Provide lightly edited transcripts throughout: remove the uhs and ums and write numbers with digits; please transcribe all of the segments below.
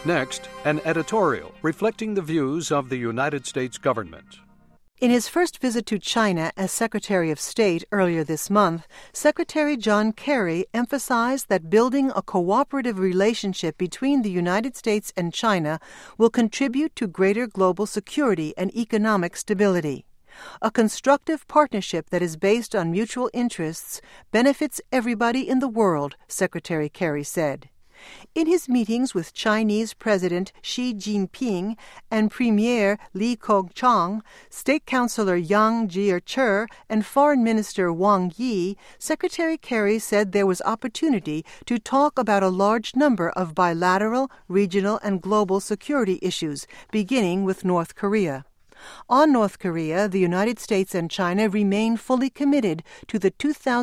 Next, an editorial reflecting the views of the United States government. In his first visit to China as Secretary of State earlier this month, Secretary John Kerry emphasized that building a cooperative relationship between the United States and China will contribute to greater global security and economic stability. A constructive partnership that is based on mutual interests benefits everybody in the world, Secretary Kerry said. In his meetings with Chinese President Xi Jinping and Premier Li Keqiang, State Councilor Yang Jiechi, and Foreign Minister Wang Yi, Secretary Kerry said there was opportunity to talk about a large number of bilateral, regional, and global security issues, beginning with North Korea. On North Korea, the United States and China remain fully committed to the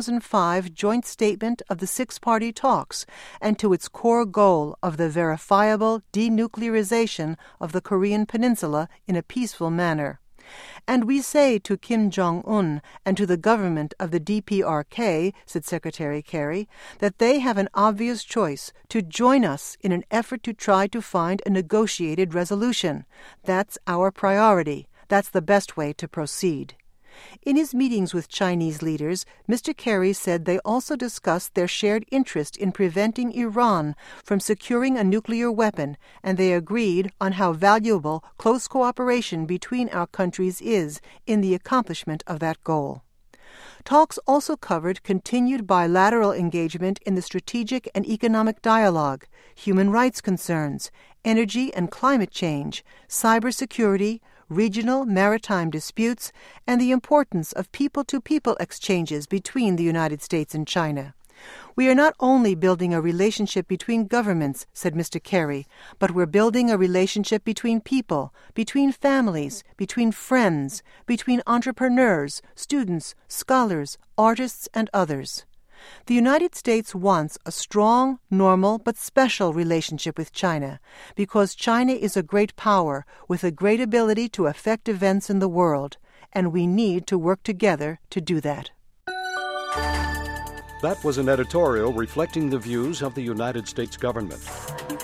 2005 joint statement of the six-party talks and to its core goal of the verifiable denuclearization of the Korean Peninsula in a peaceful manner. And we say to Kim Jong-un and to the government of the DPRK, said Secretary Kerry, that they have an obvious choice to join us in an effort to try to find a negotiated resolution. That's our priority. That's the best way to proceed. In his meetings with Chinese leaders, Mr. Kerry said they also discussed their shared interest in preventing Iran from securing a nuclear weapon, and they agreed on how valuable close cooperation between our countries is in the accomplishment of that goal. Talks also covered continued bilateral engagement in the strategic and economic dialogue, human rights concerns, energy and climate change, cybersecurity, regional maritime disputes, and the importance of people-to-people exchanges between the United States and China. We are not only building a relationship between governments, said Mr. Kerry, but we're building a relationship between people, between families, between friends, between entrepreneurs, students, scholars, artists, and others. The United States wants a strong, normal, but special relationship with China because China is a great power with a great ability to affect events in the world, and we need to work together to do that. That was an editorial reflecting the views of the United States government.